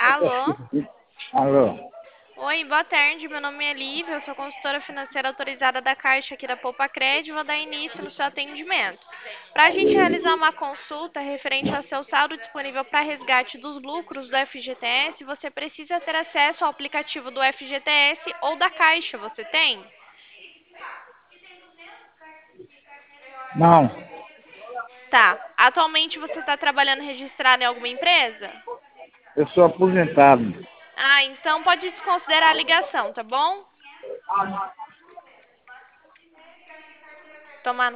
Alô? Alô? Oi, boa tarde. Meu nome é Lívia, eu sou consultora financeira autorizada da Caixa aqui da Poupa Crédito e vou dar início no seu atendimento. Para a gente realizar uma consulta referente ao seu saldo disponível para resgate dos lucros do FGTS, você precisa ter acesso ao aplicativo do FGTS ou da Caixa. Você tem? Não, Tá. Atualmente você está trabalhando registrado em alguma empresa? eu sou aposentado. Ah, então pode desconsiderar a ligação, tá bom? Tomar